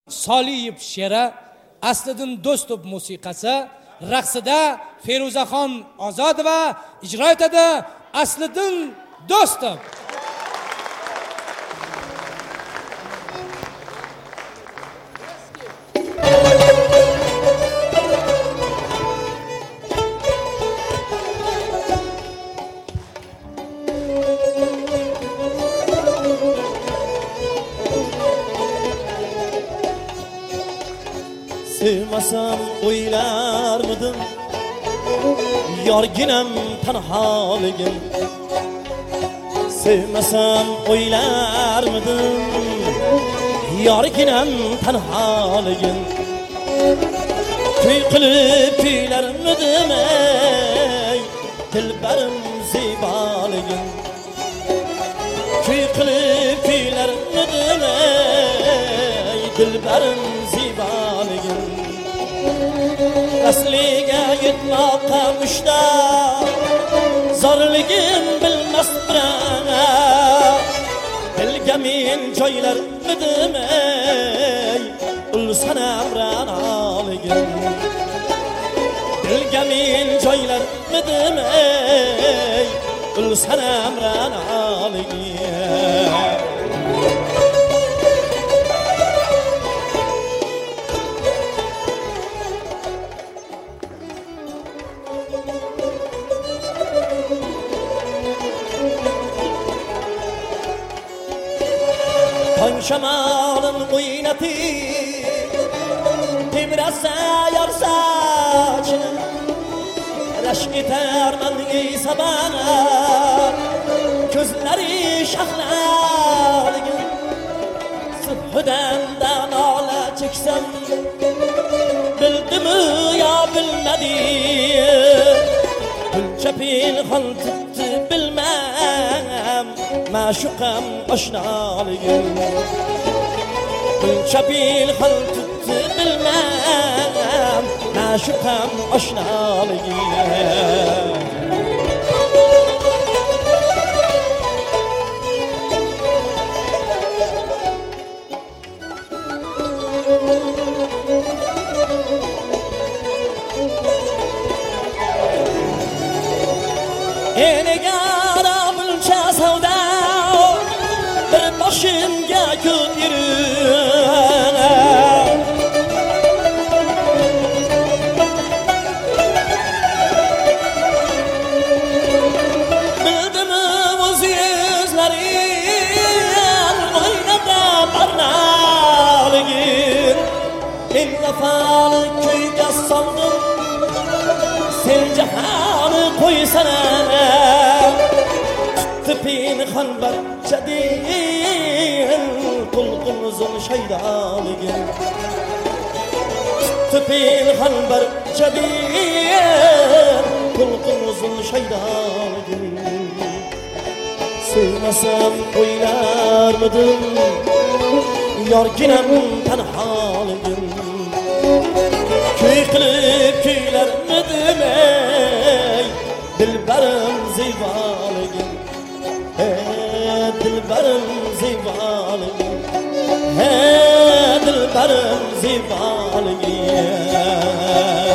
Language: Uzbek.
Soliyev she'ri, Asliddin Do'stov musiqasi, raqsida Feruzaxon Ozodova ijro etadi. Asliddin Do'stov. Sevmasam o'ylarmidim yorginam tanholigim. Sevmasam o'ylarmidim yorginam tanholigim. To'y qilib kuylarmidim ey dilbarim ziboligim. To'y qilib kuylarmidim ey dilbarim ziboligim. Asliga yetmoqqa mushtaq zorligim bilmas bilan dilga men joylarmidim ey ulsanam ranoligim. Dilga men joylarmidim ey ulsanam ranoligim. Şamalın oynatı Timrasa yar saçını Reşk eder məlgi bana Gözleri şahlalıyım Sübhüden de nala çeksem Bildi mi ya bilmedi Gülce pinhan tuttu bilmem Maşukam aşnalıyım Gülce pinhan tuttu bilmem Maşukam aşnalıyım Başımga ko'tirib Bildimi o'z yuzlarim Oynada barnaligim Men vafoni kuyga soldim Sen jahoni qo'ysana Tutdi pinhon barchadin Qulquluzun shaydaligim Tutdi pinhon barchadin Qulquluzun shaydaligim Sevmasam o'ylarmidim yorginam tanholigim Kuy qilib kuylarmidim ey dilbarim ziboligim Dilbarim ziboligim Dilbarim ziboligim